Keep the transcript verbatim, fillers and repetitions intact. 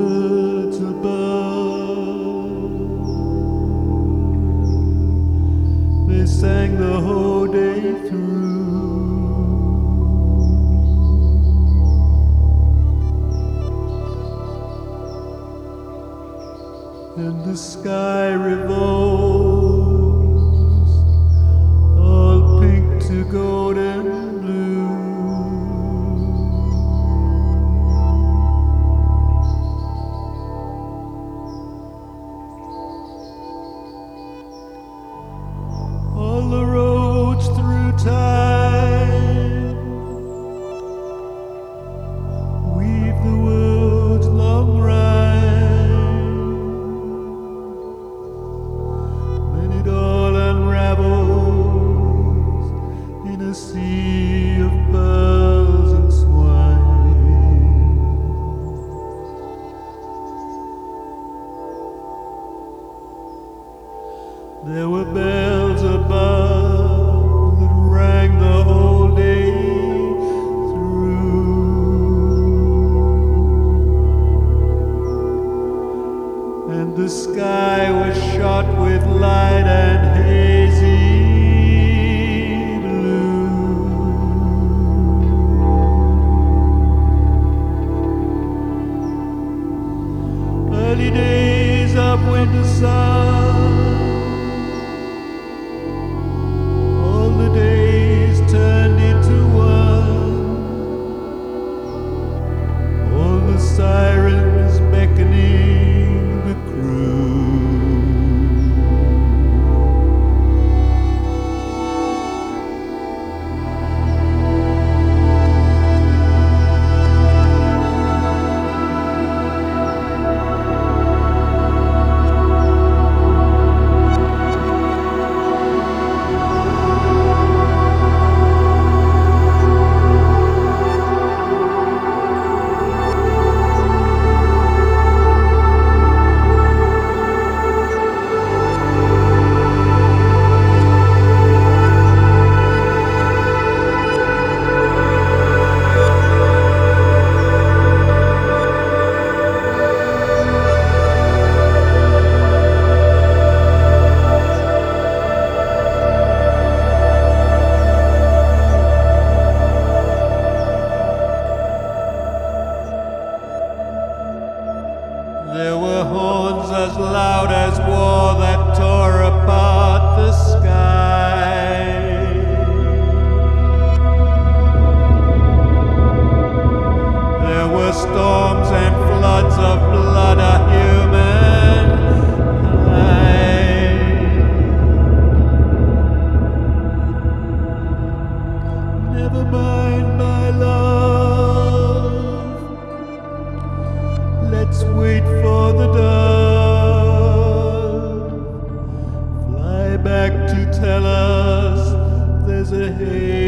birds above, they sang the whole day through. And the sky revolves, all pink to golden blue. All the roads through time weave the world's long rhyme, then it all unravels in a sea of pearls and swine. There were bells above that rang the whole day through, and the sky was shot with light and hazy blue. Early days of winter sun, all the days turned into one, all the sirens beckoning the crew. There were horns as loud as war that tore apart the sky. There were storms and floods of blood, a human high. Never mind, my love, let's wait for the dove. Fly back to tell us there's a haze.